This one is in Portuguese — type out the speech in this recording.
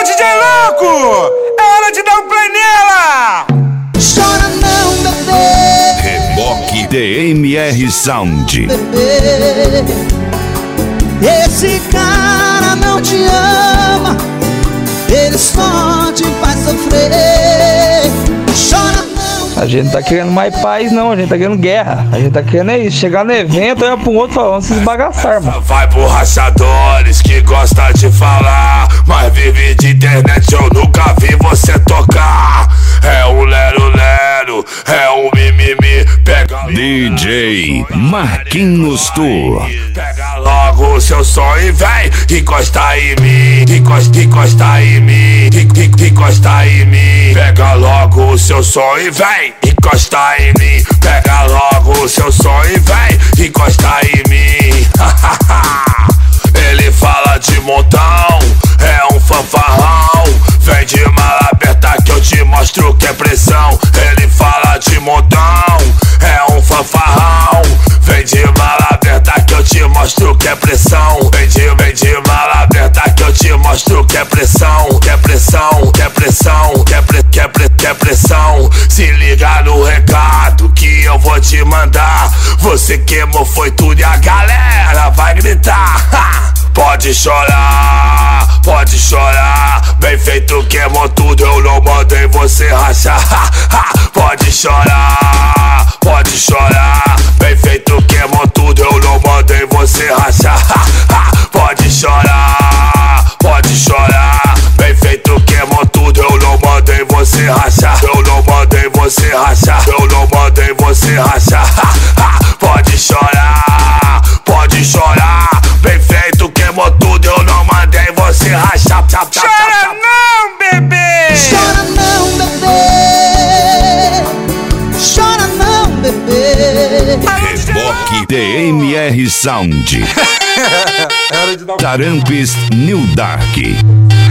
Alô, DJ Louco! É hora de dar um play nela! Chora não, bebê. Reboque DMR Sound. Bebê, esse cara não te ama, ele só te faz sofrer. Chora não. A gente não tá querendo mais paz não, a gente tá querendo guerra. A gente tá querendo é isso, chegar no evento, olhar pro outro e falar, vamos se esbagaçar, mano. Vai por rachadores que gosta de falar, mas vive de internet, eu nunca vi você tocar. É um lero-lero, é um mimimi. Pega DJ Marquinhos Tour. Pega logo o seu som e vem encostar em mim, encosta em mim, encosta em mim. Pega logo o seu som e vem encostar em mim. Pega logo o seu som e vem encostar em mim. Ele fala de montão, é um fanfarrão. Vem de mala aberta que eu te mostro que é pressão. Ele fala de montão, é um fanfarrão. Vem de mala aberta que eu te mostro que é pressão. Vem de mala aberta que eu te mostro que é pressão. Que é pressão, que é pressão, que é pressão. Se liga no recado que eu vou te mandar. Você queimou foi tudo e a galera vai gritar. Ha! Pode chorar, bem feito queimou tudo, eu não mandei você rachar. Pode chorar, bem feito queimou tudo, eu não mandei você rachar. Pode chorar, bem feito queimou tudo, eu não mandei você rachar. Eu não mandei você rachar, eu não mandei você rachar. Pode chorar, bem feito queimou tudo, eu não mandei você rachar. Chora não, bebê! Chora não, bebê. Chora não, bebê. Reboque DMR Sound. Tarampes New Dark.